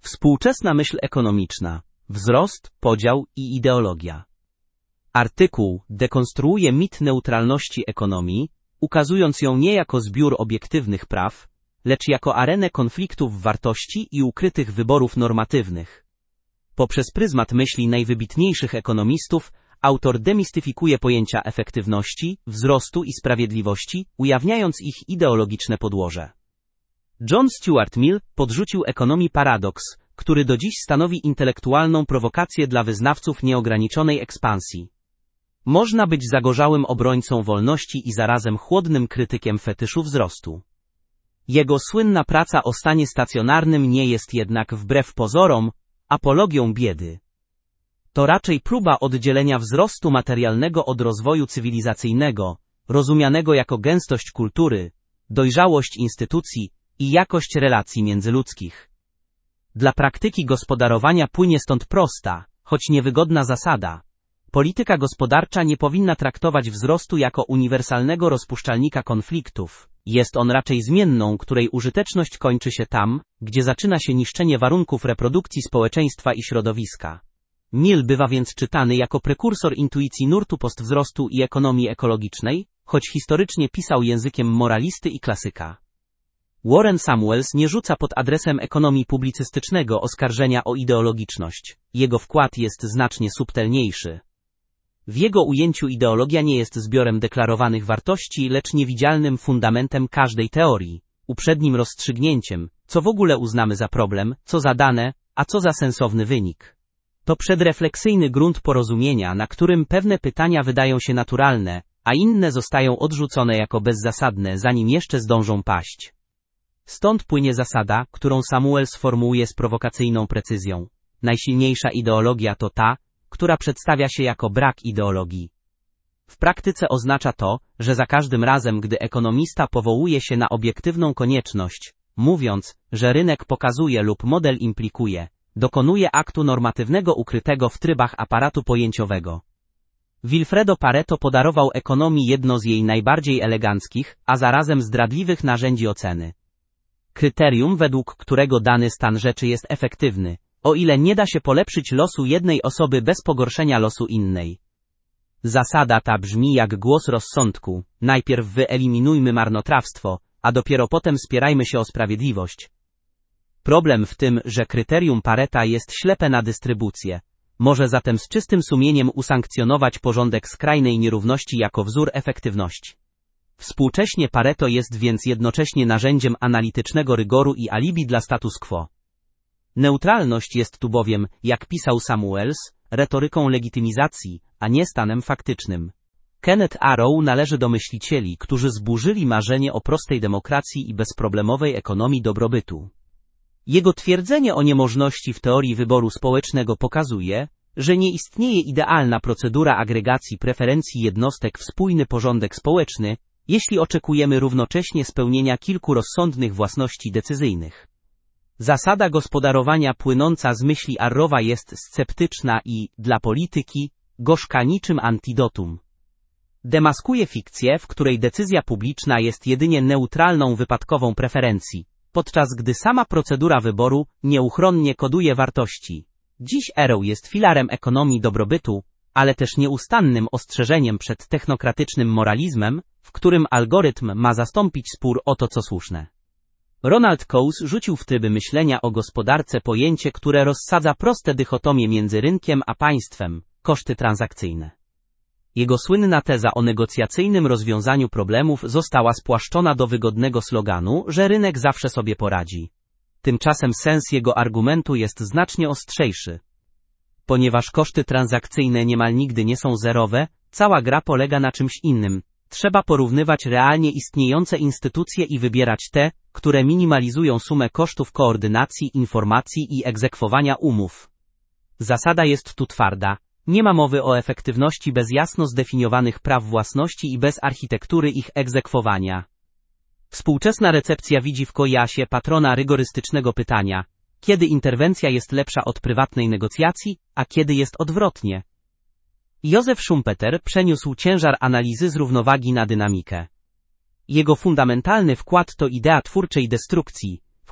Współczesna myśl ekonomiczna, wzrost, podział i ideologia. Artykuł dekonstruuje mit neutralności ekonomii, ukazując ją nie jako zbiór obiektywnych praw, lecz jako arenę konfliktów wartości i ukrytych wyborów normatywnych. Poprzez pryzmat myśli najwybitniejszych ekonomistów, autor demistyfikuje pojęcia efektywności, wzrostu i sprawiedliwości, ujawniając ich ideologiczne podłoże. John Stuart Mill podrzucił ekonomii paradoks, który do dziś stanowi intelektualną prowokację dla wyznawców nieograniczonej ekspansji. Można być zagorzałym obrońcą wolności i zarazem chłodnym krytykiem fetyszu wzrostu. Jego słynna praca o stanie stacjonarnym nie jest jednak wbrew pozorom apologią biedy. To raczej próba oddzielenia wzrostu materialnego od rozwoju cywilizacyjnego, rozumianego jako gęstość kultury, dojrzałość instytucji i jakość relacji międzyludzkich. Dla praktyki gospodarowania płynie stąd prosta, choć niewygodna zasada. Polityka gospodarcza nie powinna traktować wzrostu jako uniwersalnego rozpuszczalnika konfliktów. Jest on raczej zmienną, której użyteczność kończy się tam, gdzie zaczyna się niszczenie warunków reprodukcji społeczeństwa i środowiska. Mill bywa więc czytany jako prekursor intuicji nurtu postwzrostu i ekonomii ekologicznej, choć historycznie pisał językiem moralisty i klasyka. Warren Samuels nie rzuca pod adresem ekonomii publicystycznego oskarżenia o ideologiczność. Jego wkład jest znacznie subtelniejszy. W jego ujęciu ideologia nie jest zbiorem deklarowanych wartości, lecz niewidzialnym fundamentem każdej teorii, uprzednim rozstrzygnięciem, co w ogóle uznamy za problem, co za dane, a co za sensowny wynik. To przedrefleksyjny grunt porozumienia, na którym pewne pytania wydają się naturalne, a inne zostają odrzucone jako bezzasadne, zanim jeszcze zdążą paść. Stąd płynie zasada, którą Samuel sformułuje z prowokacyjną precyzją. Najsilniejsza ideologia to ta, która przedstawia się jako brak ideologii. W praktyce oznacza to, że za każdym razem, gdy ekonomista powołuje się na obiektywną konieczność, mówiąc, że rynek pokazuje lub model implikuje, dokonuje aktu normatywnego ukrytego w trybach aparatu pojęciowego. Wilfredo Pareto podarował ekonomii jedno z jej najbardziej eleganckich, a zarazem zdradliwych narzędzi oceny. Kryterium, według którego dany stan rzeczy jest efektywny, o ile nie da się polepszyć losu jednej osoby bez pogorszenia losu innej. Zasada ta brzmi jak głos rozsądku: najpierw wyeliminujmy marnotrawstwo, a dopiero potem spierajmy się o sprawiedliwość. Problem w tym, że kryterium Pareta jest ślepe na dystrybucję. Może zatem z czystym sumieniem usankcjonować porządek skrajnej nierówności jako wzór efektywności. Współcześnie Pareto jest więc jednocześnie narzędziem analitycznego rygoru i alibi dla status quo. Neutralność jest tu bowiem, jak pisał Samuels, retoryką legitymizacji, a nie stanem faktycznym. Kenneth Arrow należy do myślicieli, którzy zburzyli marzenie o prostej demokracji i bezproblemowej ekonomii dobrobytu. Jego twierdzenie o niemożności w teorii wyboru społecznego pokazuje, że nie istnieje idealna procedura agregacji preferencji jednostek w spójny porządek społeczny, jeśli oczekujemy równocześnie spełnienia kilku rozsądnych własności decyzyjnych. Zasada gospodarowania płynąca z myśli Arrowa jest sceptyczna i, dla polityki, gorzka niczym antidotum. Demaskuje fikcję, w której decyzja publiczna jest jedynie neutralną wypadkową preferencji, podczas gdy sama procedura wyboru nieuchronnie koduje wartości. Dziś Arrow jest filarem ekonomii dobrobytu, ale też nieustannym ostrzeżeniem przed technokratycznym moralizmem, w którym algorytm ma zastąpić spór o to, co słuszne. Ronald Coase rzucił w tryby myślenia o gospodarce pojęcie, które rozsadza proste dychotomie między rynkiem a państwem: koszty transakcyjne. Jego słynna teza o negocjacyjnym rozwiązaniu problemów została spłaszczona do wygodnego sloganu, że rynek zawsze sobie poradzi. Tymczasem sens jego argumentu jest znacznie ostrzejszy. Ponieważ koszty transakcyjne niemal nigdy nie są zerowe, cała gra polega na czymś innym. Trzeba porównywać realnie istniejące instytucje i wybierać te, które minimalizują sumę kosztów koordynacji, informacji i egzekwowania umów. Zasada jest tu twarda. Nie ma mowy o efektywności bez jasno zdefiniowanych praw własności i bez architektury ich egzekwowania. Współczesna recepcja widzi w Kojasie patrona rygorystycznego pytania: kiedy interwencja jest lepsza od prywatnej negocjacji, a kiedy jest odwrotnie? Józef Schumpeter przeniósł ciężar analizy z równowagi na dynamikę. Jego fundamentalny wkład to idea twórczej destrukcji, w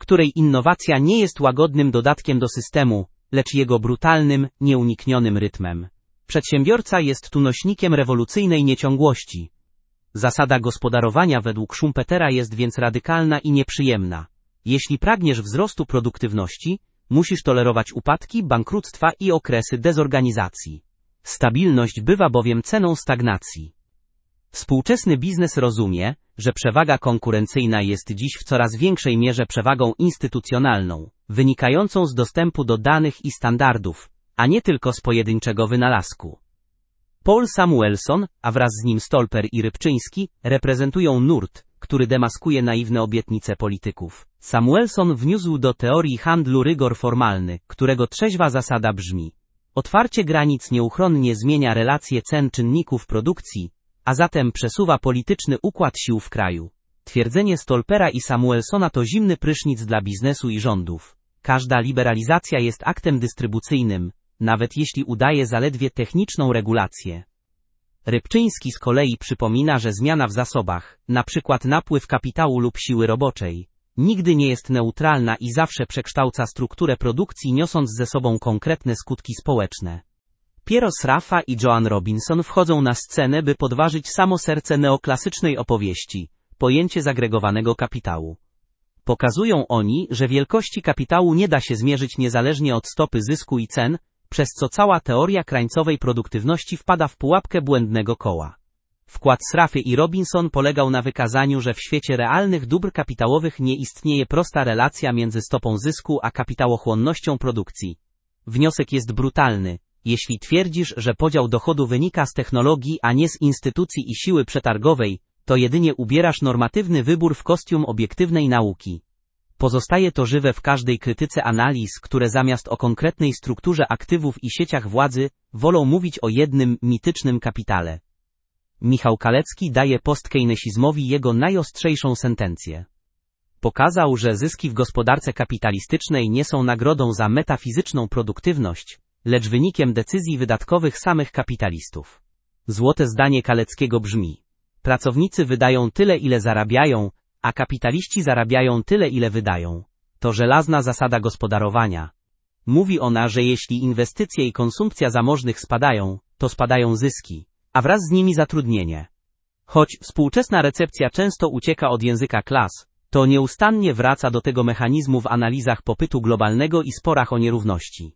której innowacja nie jest łagodnym dodatkiem do systemu, lecz jego brutalnym, nieuniknionym rytmem. Przedsiębiorca jest tu nośnikiem rewolucyjnej nieciągłości. Zasada gospodarowania według Schumpetera jest więc radykalna i nieprzyjemna. Jeśli pragniesz wzrostu produktywności, musisz tolerować upadki, bankructwa i okresy dezorganizacji. Stabilność bywa bowiem ceną stagnacji. Współczesny biznes rozumie, że przewaga konkurencyjna jest dziś w coraz większej mierze przewagą instytucjonalną, wynikającą z dostępu do danych i standardów, a nie tylko z pojedynczego wynalazku. Paul Samuelson, a wraz z nim Stolper i Rybczyński, reprezentują nurt, który demaskuje naiwne obietnice polityków. Samuelson wniósł do teorii handlu rygor formalny, którego trzeźwa zasada brzmi: otwarcie granic nieuchronnie zmienia relacje cen czynników produkcji, a zatem przesuwa polityczny układ sił w kraju. Twierdzenie Stolpera i Samuelsona to zimny prysznic dla biznesu i rządów. Każda liberalizacja jest aktem dystrybucyjnym, nawet jeśli udaje zaledwie techniczną regulację. Rybczyński z kolei przypomina, że zmiana w zasobach, np. napływ kapitału lub siły roboczej, nigdy nie jest neutralna i zawsze przekształca strukturę produkcji, niosąc ze sobą konkretne skutki społeczne. Piero Sraffa i Joan Robinson wchodzą na scenę, by podważyć samo serce neoklasycznej opowieści, pojęcie zagregowanego kapitału. Pokazują oni, że wielkości kapitału nie da się zmierzyć niezależnie od stopy zysku i cen, przez co cała teoria krańcowej produktywności wpada w pułapkę błędnego koła. Wkład Sraffy i Robinson polegał na wykazaniu, że w świecie realnych dóbr kapitałowych nie istnieje prosta relacja między stopą zysku a kapitałochłonnością produkcji. Wniosek jest brutalny. Jeśli twierdzisz, że podział dochodu wynika z technologii, a nie z instytucji i siły przetargowej, to jedynie ubierasz normatywny wybór w kostium obiektywnej nauki. Pozostaje to żywe w każdej krytyce analiz, które zamiast o konkretnej strukturze aktywów i sieciach władzy, wolą mówić o jednym, mitycznym kapitale. Michał Kalecki daje postkeynesizmowi jego najostrzejszą sentencję. Pokazał, że zyski w gospodarce kapitalistycznej nie są nagrodą za metafizyczną produktywność, lecz wynikiem decyzji wydatkowych samych kapitalistów. Złote zdanie Kaleckiego brzmi: pracownicy wydają tyle, ile zarabiają, a kapitaliści zarabiają tyle, ile wydają. To żelazna zasada gospodarowania. Mówi ona, że jeśli inwestycje i konsumpcja zamożnych spadają, to spadają zyski, a wraz z nimi zatrudnienie. Choć współczesna recepcja często ucieka od języka klas, to nieustannie wraca do tego mechanizmu w analizach popytu globalnego i sporach o nierówności.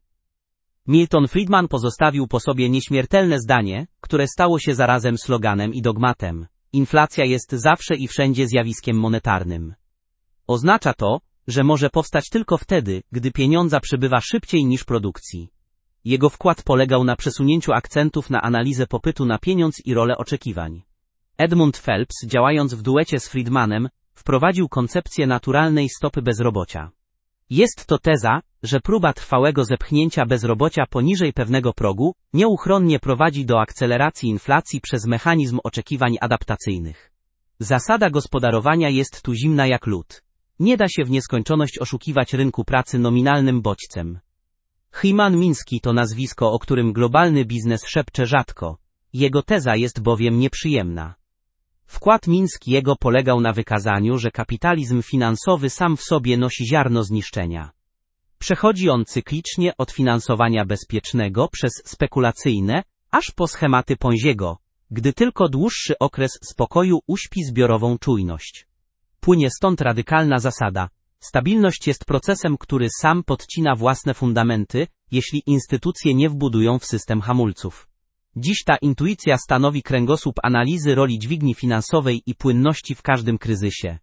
Milton Friedman pozostawił po sobie nieśmiertelne zdanie, które stało się zarazem sloganem i dogmatem. Inflacja jest zawsze i wszędzie zjawiskiem monetarnym. Oznacza to, że może powstać tylko wtedy, gdy pieniądza przybywa szybciej niż produkcji. Jego wkład polegał na przesunięciu akcentów na analizę popytu na pieniądz i rolę oczekiwań. Edmund Phelps, działając w duecie z Friedmanem, wprowadził koncepcję naturalnej stopy bezrobocia. Jest to teza, że próba trwałego zepchnięcia bezrobocia poniżej pewnego progu nieuchronnie prowadzi do akceleracji inflacji przez mechanizm oczekiwań adaptacyjnych. Zasada gospodarowania jest tu zimna jak lód. Nie da się w nieskończoność oszukiwać rynku pracy nominalnym bodźcem. Hyman Miński to nazwisko, o którym globalny biznes szepcze rzadko. Jego teza jest bowiem nieprzyjemna. Wkład Mińskiego polegał na wykazaniu, że kapitalizm finansowy sam w sobie nosi ziarno zniszczenia. Przechodzi on cyklicznie od finansowania bezpiecznego przez spekulacyjne, aż po schematy Ponziego, gdy tylko dłuższy okres spokoju uśpi zbiorową czujność. Płynie stąd radykalna zasada. Stabilność jest procesem, który sam podcina własne fundamenty, jeśli instytucje nie wbudują w system hamulców. Dziś ta intuicja stanowi kręgosłup analizy roli dźwigni finansowej i płynności w każdym kryzysie.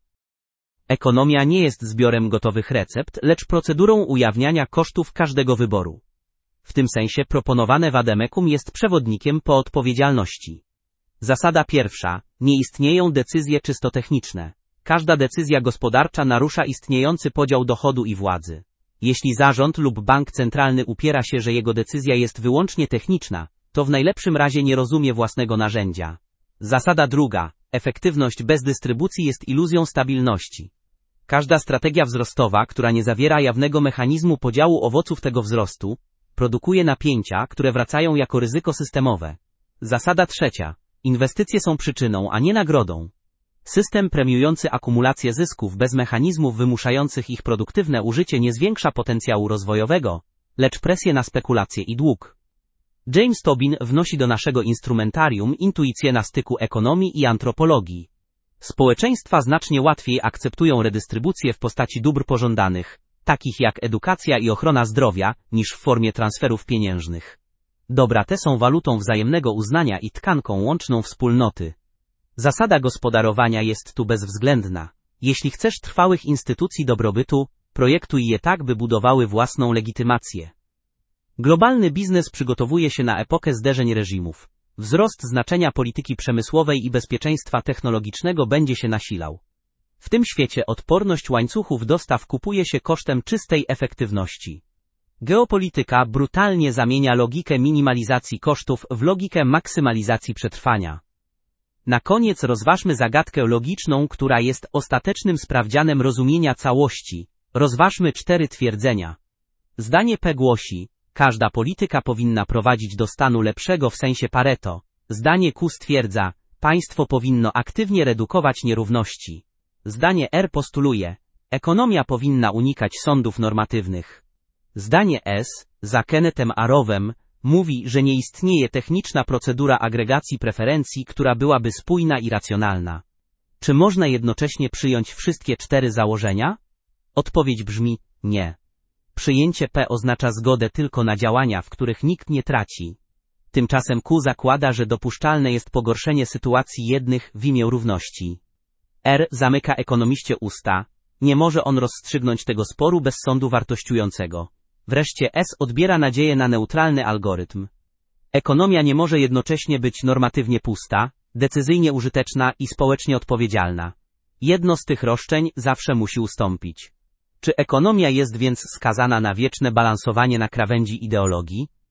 Ekonomia nie jest zbiorem gotowych recept, lecz procedurą ujawniania kosztów każdego wyboru. W tym sensie proponowane vademécum jest przewodnikiem po odpowiedzialności. Zasada pierwsza. Nie istnieją decyzje czysto techniczne. Każda decyzja gospodarcza narusza istniejący podział dochodu i władzy. Jeśli zarząd lub bank centralny upiera się, że jego decyzja jest wyłącznie techniczna, to w najlepszym razie nie rozumie własnego narzędzia. Zasada druga. Efektywność bez dystrybucji jest iluzją stabilności. Każda strategia wzrostowa, która nie zawiera jawnego mechanizmu podziału owoców tego wzrostu, produkuje napięcia, które wracają jako ryzyko systemowe. Zasada trzecia. Inwestycje są przyczyną, a nie nagrodą. System premiujący akumulację zysków bez mechanizmów wymuszających ich produktywne użycie nie zwiększa potencjału rozwojowego, lecz presję na spekulacje i dług. James Tobin wnosi do naszego instrumentarium intuicję na styku ekonomii i antropologii. Społeczeństwa znacznie łatwiej akceptują redystrybucję w postaci dóbr pożądanych, takich jak edukacja i ochrona zdrowia, niż w formie transferów pieniężnych. Dobra te są walutą wzajemnego uznania i tkanką łączną wspólnoty. Zasada gospodarowania jest tu bezwzględna. Jeśli chcesz trwałych instytucji dobrobytu, projektuj je tak, by budowały własną legitymację. Globalny biznes przygotowuje się na epokę zderzeń reżimów. Wzrost znaczenia polityki przemysłowej i bezpieczeństwa technologicznego będzie się nasilał. W tym świecie odporność łańcuchów dostaw kupuje się kosztem czystej efektywności. Geopolityka brutalnie zamienia logikę minimalizacji kosztów w logikę maksymalizacji przetrwania. Na koniec rozważmy zagadkę logiczną, która jest ostatecznym sprawdzianem rozumienia całości. Rozważmy 4 twierdzenia. Zdanie P głosi: każda polityka powinna prowadzić do stanu lepszego w sensie Pareto. Zdanie Q stwierdza: państwo powinno aktywnie redukować nierówności. Zdanie R postuluje: ekonomia powinna unikać sądów normatywnych. Zdanie S, za Kennethem Arrowem, mówi, że nie istnieje techniczna procedura agregacji preferencji, która byłaby spójna i racjonalna. Czy można jednocześnie przyjąć wszystkie 4 założenia? Odpowiedź brzmi: nie. Przyjęcie P oznacza zgodę tylko na działania, w których nikt nie traci. Tymczasem Q zakłada, że dopuszczalne jest pogorszenie sytuacji jednych w imię równości. R zamyka ekonomiście usta: nie może on rozstrzygnąć tego sporu bez sądu wartościującego. Wreszcie S odbiera nadzieję na neutralny algorytm. Ekonomia nie może jednocześnie być normatywnie pusta, decyzyjnie użyteczna i społecznie odpowiedzialna. Jedno z tych roszczeń zawsze musi ustąpić. Czy ekonomia jest więc skazana na wieczne balansowanie na krawędzi ideologii?